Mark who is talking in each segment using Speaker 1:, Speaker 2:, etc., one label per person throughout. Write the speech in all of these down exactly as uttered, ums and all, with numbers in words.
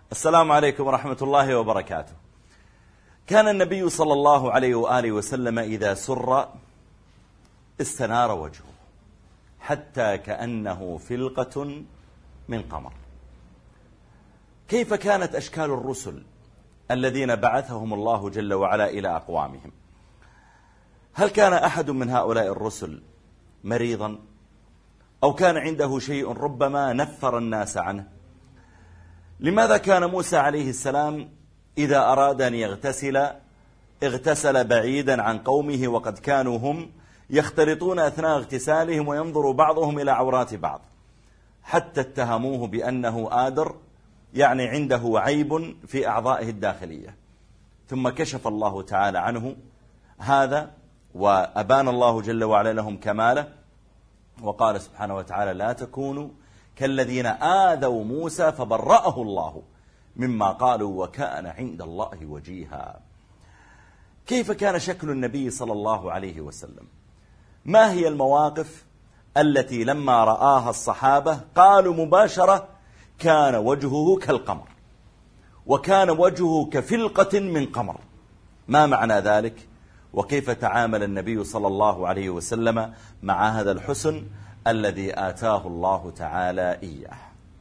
Speaker 1: السلام عليكم ورحمة الله وبركاته. كان النبي صلى الله عليه وآله وسلم إذا سر استنار وجهه حتى كأنه فلقة من قمر. كيف كانت أشكال الرسل الذين بعثهم الله جل وعلا إلى أقوامهم؟ هل كان أحد من هؤلاء الرسل مريضا أو كان عنده شيء ربما نفر الناس عنه؟ لماذا كان موسى عليه السلام إذا أراد أن يغتسل اغتسل بعيدا عن قومه وقد كانوا هم يختلطون أثناء اغتسالهم وينظر بعضهم إلى عورات بعض، حتى اتهموه بأنه آدر، يعني عنده عيب في أعضائه الداخلية. ثم كشف الله تعالى عنه هذا وأبان الله جل وعلا لهم كماله، وقال سبحانه وتعالى: لا تكونوا كالذين آذوا موسى فبرأه الله مما قالوا وكان عند الله وجيها. كيف كان شكل النبي صلى الله عليه وسلم؟ ما هي المواقف التي لما رآها الصحابة قالوا مباشرة كان وجهه كالقمر وكان وجهه كفلقة من قمر؟ ما معنى ذلك؟ وكيف تعامل النبي صلى الله عليه وسلم مع هذا الحسن الذي آتاه الله تعالى إياه؟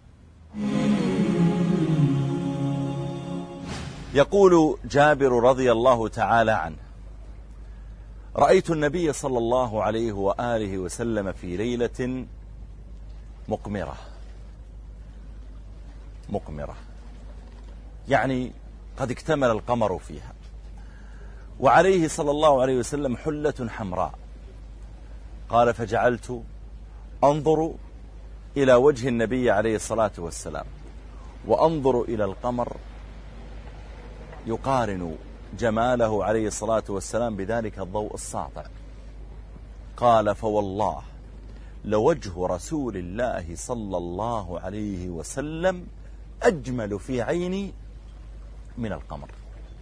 Speaker 1: يقول جابر رضي الله تعالى عنه: رأيت النبي صلى الله عليه وآله وسلم في ليلة مقمرة مقمرة يعني قد اكتمل القمر فيها، وعليه صلى الله عليه وسلم حلة حمراء. قال: فجعلت أنظر إلى وجه النبي عليه الصلاة والسلام وأنظر إلى القمر يقارن جماله عليه الصلاة والسلام بذلك الضوء الساطع. قال: فوالله لوجه رسول الله صلى الله عليه وسلم أجمل في عيني من القمر.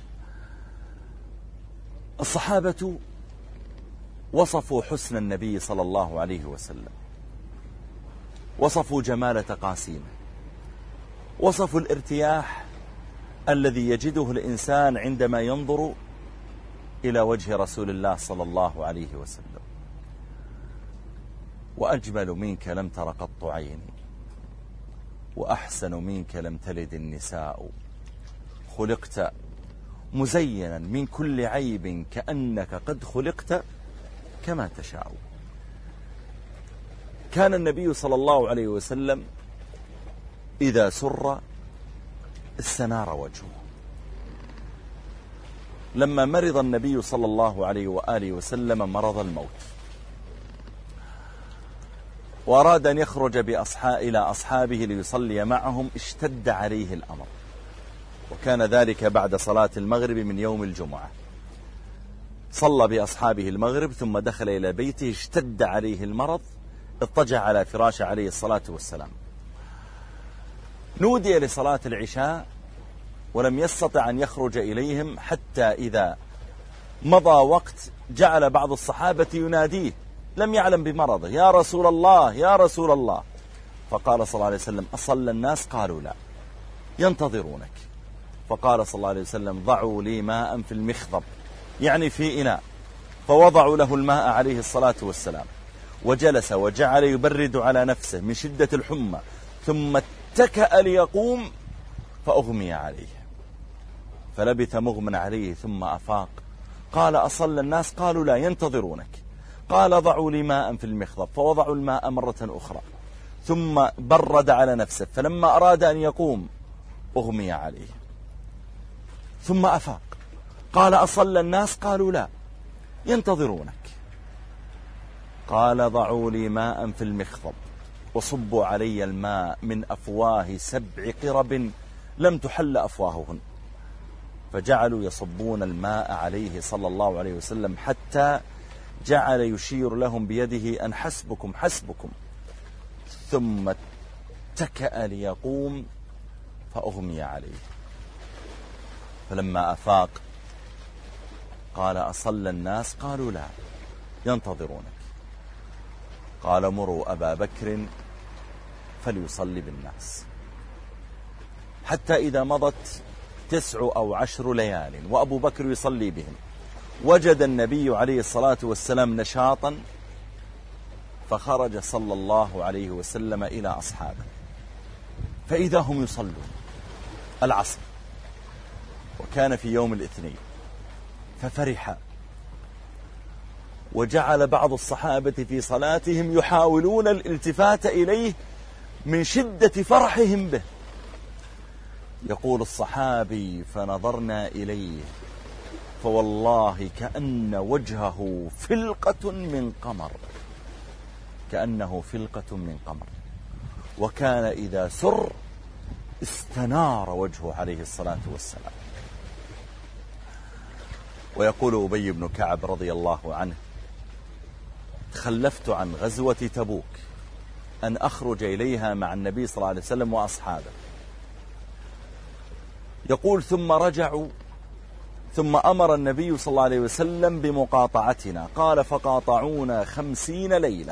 Speaker 1: الصحابة وصفوا حسن النبي صلى الله عليه وسلم، وصفوا جمال تقاسيمه، وصفوا الارتياح الذي يجده الإنسان عندما ينظر إلى وجه رسول الله صلى الله عليه وسلم. وأجمل منك لم تر قط عيني، وأحسن منك لم تلد النساء، خلقت مزينا من كل عيب كأنك قد خلقت كما تشاء. كان النبي صلى الله عليه وسلم إذا سر استنار وجهه. لما مرض النبي صلى الله عليه وآله وسلم مرض الموت وأراد أن يخرج بأصحاب إلى أصحابه ليصلي معهم، اشتد عليه الأمر، وكان ذلك بعد صلاة المغرب من يوم الجمعة. صلى بأصحابه المغرب ثم دخل إلى بيته، اشتد عليه المرض، اضطجع على فراشه عليه الصلاة والسلام. نودي لصلاة العشاء ولم يستطع أن يخرج إليهم، حتى إذا مضى وقت جعل بعض الصحابة يناديه، لم يعلم بمرضه: يا رسول الله يا رسول الله. فقال صلى الله عليه وسلم: أصلى الناس؟ قالوا لا، ينتظرونك. فقال صلى الله عليه وسلم: ضعوا لي ماء في المخضب، يعني في إناء. فوضعوا له الماء عليه الصلاة والسلام، وجلس وجعل يبرد على نفسه من شدة الحمى، ثم اتكأ ليقوم فأغمي عليه، فلبث مغمى عليه ثم أفاق. قال: أصلى الناس؟ قالوا لا، ينتظرونك. قال: ضعوا لي ماء في المخضب. فوضعوا الماء مرة أخرى، ثم برد على نفسه، فلما أراد أن يقوم أغمي عليه ثم أفاق. قال: أصلى الناس؟ قالوا لا، ينتظرونك. قال: ضعوا لي ماء في المخضب وصبوا علي الماء من أفواه سبع قرب لم تحل أفواههن. فجعلوا يصبون الماء عليه صلى الله عليه وسلم، حتى جعل يشير لهم بيده أن حسبكم حسبكم، ثم اتكأ ليقوم فأغمي عليه. فلما أفاق قال: أصلى الناس؟ قالوا لا، ينتظرونك. قال: مروا أبا بكر فليصلي بالناس. حتى إذا مضت تسع أو عشر ليال وأبو بكر يصلي بهم وجد النبي عليه الصلاة والسلام نشاطا، فخرج صلى الله عليه وسلم إلى أصحابه فإذا هم يصلون العصر، وكان في يوم الاثنين، ففرح وجعل بعض الصحابة في صلاتهم يحاولون الالتفات إليه من شدة فرحهم به. يقول الصحابي فنظرنا إليه فوالله كأن وجهه فلقة من قمر، كأنه فلقة من قمر، وكان إذا سر استنار وجهه عليه الصلاة والسلام. ويقول أبي بن كعب رضي الله عنه تخلفت عن غزوة تبوك أن أخرج إليها مع النبي صلى الله عليه وسلم وأصحابه. يقول ثم رجعوا ثم أمر النبي صلى الله عليه وسلم بمقاطعتنا، قال فقاطعونا خمسين ليلة،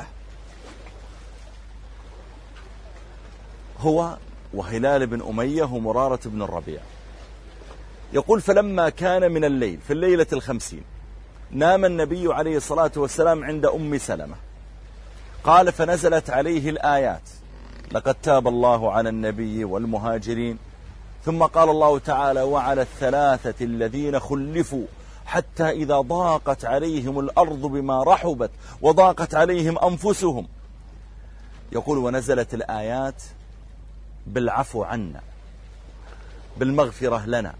Speaker 1: هو وهلال بن أمية ومرارة بن الربيع. يقول فلما كان من الليل في الليلة الخمسين نام النبي عليه الصلاة والسلام عند أم سلمة، قال فنزلت عليه الآيات لقد تاب الله على النبي والمهاجرين، ثم قال الله تعالى وعلى الثلاثة الذين خلفوا حتى إذا ضاقت عليهم الأرض بما رحبت وضاقت عليهم أنفسهم. يقول ونزلت الآيات بالعفو عنا بالمغفرة لنا.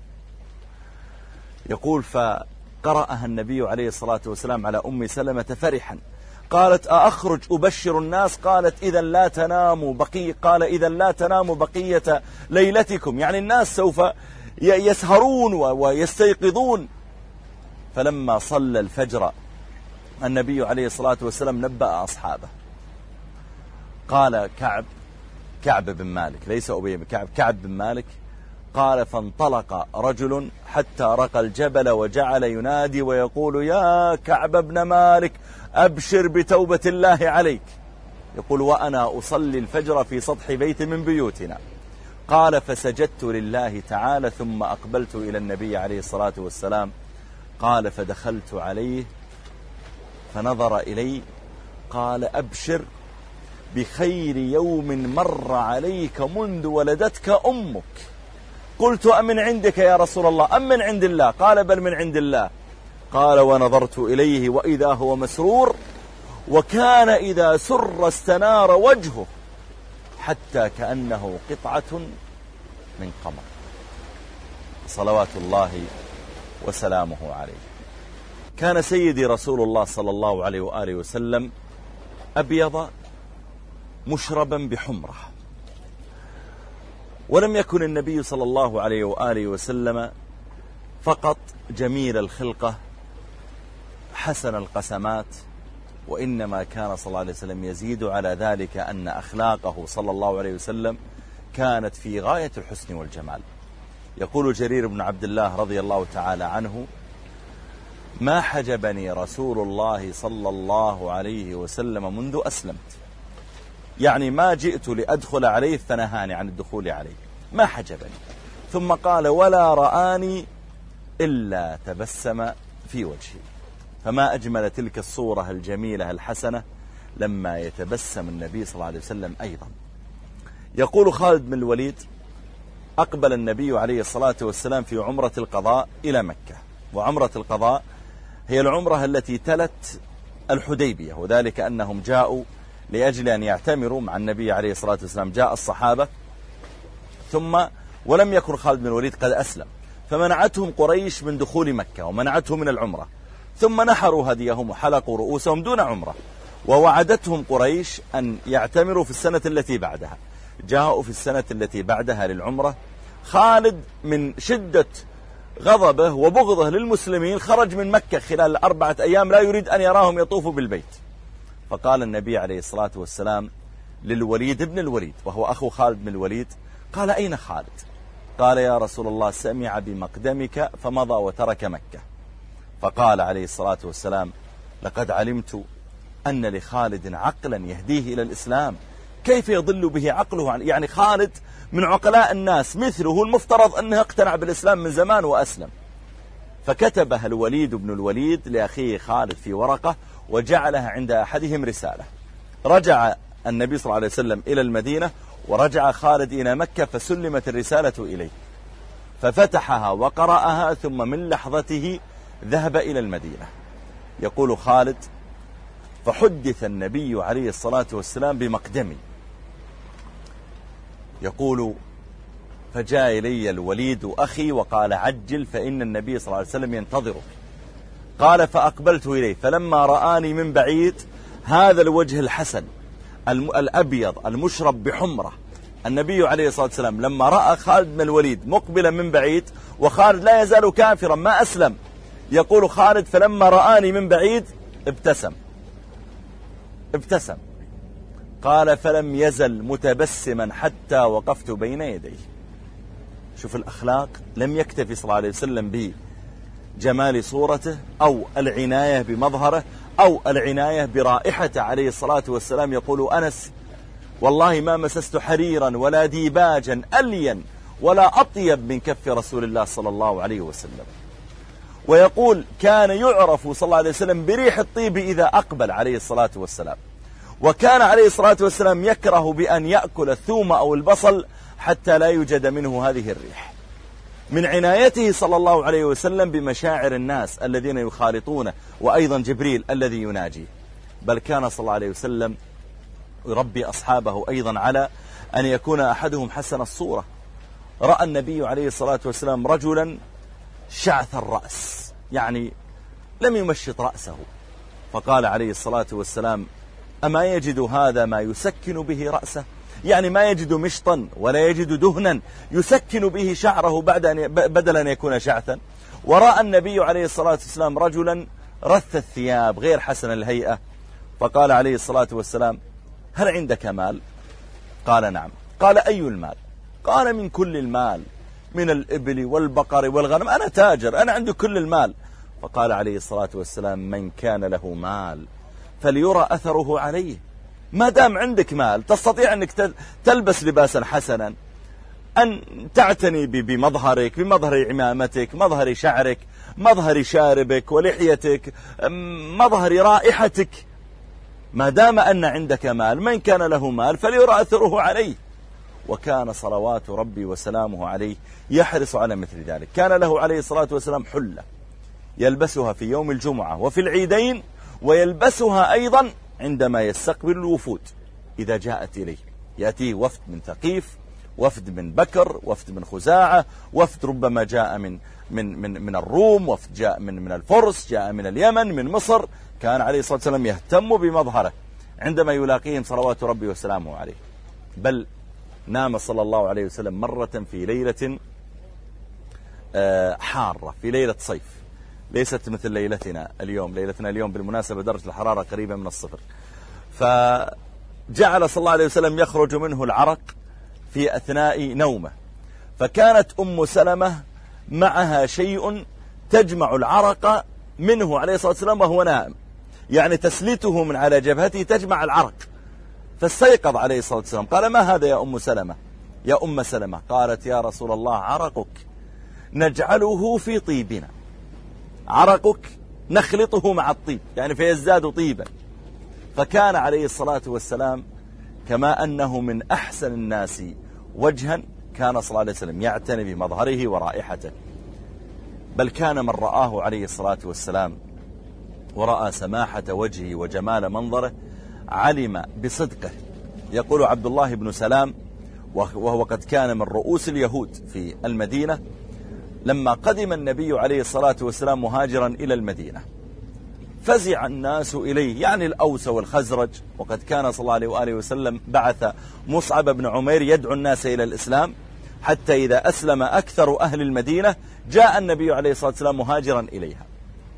Speaker 1: يقول فقرأها النبي عليه الصلاة والسلام على أم سلمة فرحا، قالت أخرج أبشر الناس؟ قالت إذا لا تناموا بقية قال إذا لا تناموا بقية ليلتكم، يعني الناس سوف يسهرون ويستيقظون. فلما صلى الفجر النبي عليه الصلاة والسلام نبأ أصحابه، قال كعب كعب بن مالك ليس أبي بن كعب كعب بن مالك قال فانطلق رجل حتى رقى الجبل وجعل ينادي ويقول يا كعب بن مالك أبشر بتوبة الله عليك. يقول وأنا أصلي الفجر في سطح بيت من بيوتنا. قال فسجدت لله تعالى ثم أقبلت إلى النبي عليه الصلاة والسلام. قال فدخلت عليه فنظر إلي قال أبشر بخير يوم مر عليك منذ ولدتك أمك. قلت أمن عندك يا رسول الله أم من عند الله؟ قال بل من عند الله. قال ونظرت إليه وإذا هو مسرور، وكان إذا سر استنار وجهه حتى كأنه قطعة من قمر، صلوات الله وسلامه عليه. كان سيدي رسول الله صلى الله عليه وآله وسلم أبيض مشربا بحمرة، ولم يكن النبي صلى الله عليه وآله وسلم فقط جميل الخلقة حسن القسمات، وإنما كان صلى الله عليه وسلم يزيد على ذلك أن أخلاقه صلى الله عليه وسلم كانت في غاية الحسن والجمال. يقول جرير بن عبد الله رضي الله تعالى عنه ما حجبني رسول الله صلى الله عليه وسلم منذ أسلمت، يعني ما جئت لأدخل عليه فنهاني عن الدخول عليه، ما حجبني. ثم قال ولا رآني إلا تبسم في وجهي. فما أجمل تلك الصورة الجميلة الحسنة لما يتبسم النبي صلى الله عليه وسلم أيضا. يقول خالد بن الوليد أقبل النبي عليه الصلاة والسلام في عمرة القضاء إلى مكة، وعمرة القضاء هي العمرة التي تلت الحديبية، وذلك أنهم جاءوا لأجل أن يعتمروا مع النبي عليه الصلاة والسلام. جاء الصحابة ثم ولم يكن خالد بن الوليد قد أسلم، فمنعتهم قريش من دخول مكة ومنعتهم من العمرة، ثم نحروا هديهم وحلقوا رؤوسهم دون عمرة، ووعدتهم قريش أن يعتمروا في السنة التي بعدها. جاءوا في السنة التي بعدها للعمرة. خالد من شدة غضبه وبغضه للمسلمين خرج من مكة خلال أربعة أيام لا يريد أن يراهم يطوفوا بالبيت. فقال النبي عليه الصلاة والسلام للوليد بن الوليد وهو أخو خالد بن الوليد، قال أين خالد؟ قال يا رسول الله سمع بمقدمك فمضى وترك مكة. فقال عليه الصلاة والسلام لقد علمت أن لخالد عقلا يهديه إلى الإسلام، كيف يضل به عقله عن يعني خالد من عقلاء الناس مثله، المفترض أنه اقتنع بالإسلام من زمان وأسلم. فكتبها الوليد بن الوليد لأخيه خالد في ورقة وجعلها عند أحدهم رسالة. رجع النبي صلى الله عليه وسلم إلى المدينة ورجع خالد إلى مكة، فسلمت الرسالة إليه ففتحها وقرأها، ثم من لحظته ذهب إلى المدينة. يقول خالد: فحدث النبي عليه الصلاة والسلام بمقدمي. يقول: فجاء إلي الوليد أخي وقال: عجل فإن النبي صلى الله عليه وسلم ينتظرك. قال: فأقبلت إليه، فلما رآني من بعيد هذا الوجه الحسن الأبيض المشرب بحمرة، النبي عليه الصلاة والسلام لما رأى خالد بن الوليد مقبلا من بعيد، وخالد لا يزال كافرا ما أسلم، يقول خالد: فلما رآني من بعيد ابتسم ابتسم قال: فلم يزل متبسما حتى وقفت بين يديه. شوف الأخلاق، لم يكتفي صلى الله عليه وسلم بجمال صورته أو العناية بمظهره أو العناية برائحته عليه الصلاة والسلام. يقول أنس: والله ما مسست حريرا ولا ديباجا ألين ولا أطيب من كف رسول الله صلى الله عليه وسلم. ويقول: كان يعرف صلى الله عليه وسلم بريح الطيب إذا أقبل عليه الصلاة والسلام، وكان عليه الصلاة والسلام يكره بأن يأكل الثوم أو البصل حتى لا يوجد منه هذه الريح. من عنايته صلى الله عليه وسلم بمشاعر الناس الذين يخالطونه، وأيضا جبريل الذي يناجيه. بل كان صلى الله عليه وسلم يربي أصحابه أيضا على أن يكون أحدهم حسن الصورة. رأى النبي عليه الصلاة والسلام رجلا شعث الرأس، يعني لم يمشط رأسه، فقال عليه الصلاة والسلام: أما يجد هذا ما يسكن به رأسه؟ يعني ما يجد مشطا ولا يجد دهنا يسكن به شعره بعد أن بدل أن يكون شعثا. ورأى النبي عليه الصلاة والسلام رجلا رث الثياب غير حسن الهيئة، فقال عليه الصلاة والسلام: هل عندك مال؟ قال: نعم. قال: أي المال؟ قال: من كل المال، من الإبل والبقر والغنم، أنا تاجر، أنا عندي كل المال. فقال عليه الصلاة والسلام: من كان له مال فليرى أثره عليه. ما دام عندك مال تستطيع أنك تلبس لباسا حسنا، أن تعتني بمظهرك، بمظهر عمامتك، مظهر شعرك، مظهر شاربك ولحيتك، مظهر رائحتك. ما دام أن عندك مال، من كان له مال فليرى أثره عليه. وكان صلوات ربي وسلامه عليه يحرص على مثل ذلك. كان له عليه الصلاة والسلام حلة يلبسها في يوم الجمعة وفي العيدين، ويلبسها أيضا عندما يستقبل الوفود إذا جاءت إليه. يأتيه وفد من ثقيف، وفد من بكر، وفد من خزاعة، وفد ربما جاء من من من من الروم، وفد جاء من من الفرس، جاء من اليمن، من مصر. كان عليه الصلاة والسلام يهتم بمظهره عندما يلاقيهم صلوات ربي وسلامه عليه. بل نام صلى الله عليه وسلم مرة في ليلة حارة، في ليلة صيف، ليست مثل ليلتنا اليوم. ليلتنا اليوم بالمناسبة درجة الحرارة قريبة من الصفر. فجعل صلى الله عليه وسلم يخرج منه العرق في أثناء نومه، فكانت أم سلمة معها شيء تجمع العرق منه عليه الصلاة والسلام وهو نائم، يعني تسلته من على جبهته تجمع العرق. فاستيقظ عليه الصلاة والسلام، قال: ما هذا يا أم سلمة؟ يا أم سلمة. قالت: يا رسول الله، عرقك نجعله في طيبنا، عرقك نخلطه مع الطيب، يعني فيزداد طيبا. فكان عليه الصلاة والسلام كما أنه من أحسن الناس وجها، كان صلى الله عليه وسلم يعتني بمظهره ورائحته. بل كان من رآه عليه الصلاة والسلام ورأى سماحة وجهه وجمال منظره علم بصدقه. يقول عبد الله بن سلام، وهو قد كان من رؤوس اليهود في المدينة، لما قدم النبي عليه الصلاة والسلام مهاجرا إلى المدينة فزع الناس إليه، يعني الأوس والخزرج. وقد كان صلى الله عليه وآله وسلم بعث مصعب بن عمير يدعو الناس إلى الإسلام، حتى إذا أسلم أكثر أهل المدينة جاء النبي عليه الصلاة والسلام مهاجرا إليها.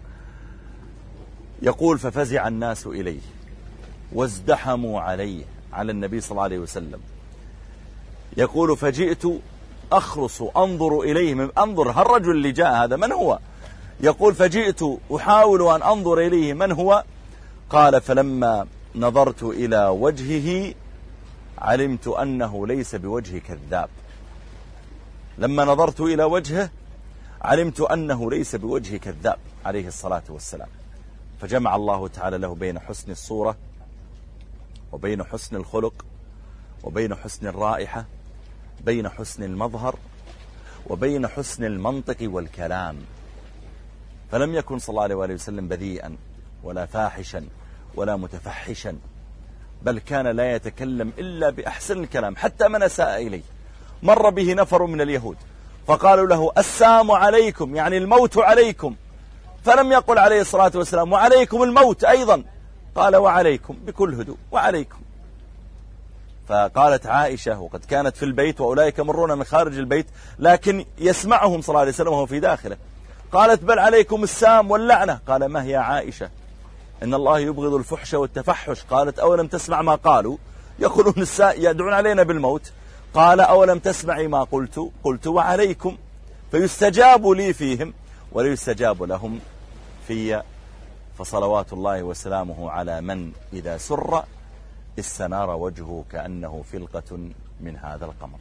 Speaker 1: يقول: ففزع الناس إليه وازدحموا عليه، على النبي صلى الله عليه وسلم. يقول: فجئت أخرص أنظر إليه، من أنظر هالرجل اللي جاء هذا من هو؟ يقول: فجئت أحاول أن أنظر إليه من هو؟ قال: فلما نظرت إلى وجهه علمت أنه ليس بوجه كذاب. لما نظرت إلى وجهه علمت أنه ليس بوجه كذاب عليه الصلاة والسلام. فجمع الله تعالى له بين حسن الصورة وبين حسن الخلق وبين حسن الرائحة، بين حسن المظهر وبين حسن المنطق والكلام. فلم يكن صلى الله عليه وآله وسلم بذيئا ولا فاحشا ولا متفحشا، بل كان لا يتكلم إلا بأحسن الكلام حتى من أساء إليه. مر به نفر من اليهود فقالوا له السام عليكم، يعني الموت عليكم، فلم يقل عليه الصلاة والسلام وعليكم الموت أيضا، قال وعليكم بكل هدوء وعليكم. فقالت عائشة وقد كانت في البيت وأولئك مرون من خارج البيت لكن يسمعهم صلى الله عليه وسلم وهو في داخله، قالت بل عليكم السام واللعنة. قال ما هي عائشة، إن الله يبغض الفحش والتفحش. قالت أولم تسمع ما قالوا، يقولون الساء يدعون علينا بالموت. قال أولم تسمعي ما قلت، قلت وعليكم. فيستجاب لي فيهم ولا يستجاب لهم في. فصلوات الله وسلامه على من إذا سر استنار وجهه كأنه فلقة من هذا القمر.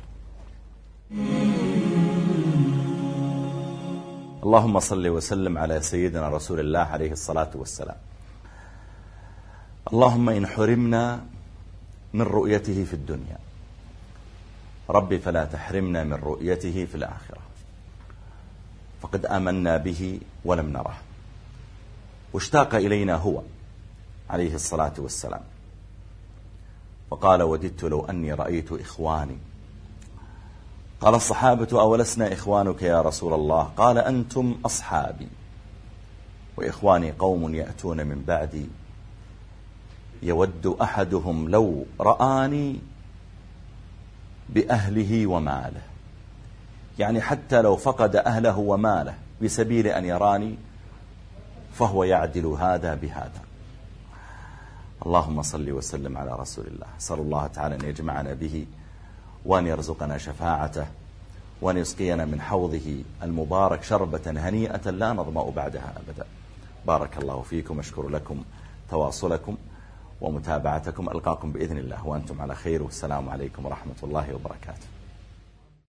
Speaker 1: اللهم صل وسلم على سيدنا رسول الله عليه الصلاة والسلام. اللهم إن حرمنا من رؤيته في الدنيا ربي فلا تحرمنا من رؤيته في الآخرة، فقد آمنا به ولم نره، واشتاق إلينا هو عليه الصلاة والسلام، وقال وددت لو أني رأيت إخواني. قال الصحابة أولسنا إخوانك يا رسول الله؟ قال أنتم أصحابي، وإخواني قوم يأتون من بعدي يود أحدهم لو رآني بأهله وماله، يعني حتى لو فقد أهله وماله بسبيل أن يراني فهو يعدل هذا بهذا. اللهم صل وسلم على رسول الله. أسأل الله تعالى أن يجمعنا به وأن يرزقنا شفاعته وأن يسقينا من حوضه المبارك شربة هنيئة لا نظمأ بعدها أبدا. بارك الله فيكم، أشكر لكم تواصلكم ومتابعتكم. ألقاكم بإذن الله وأنتم على خير، والسلام عليكم ورحمة الله وبركاته.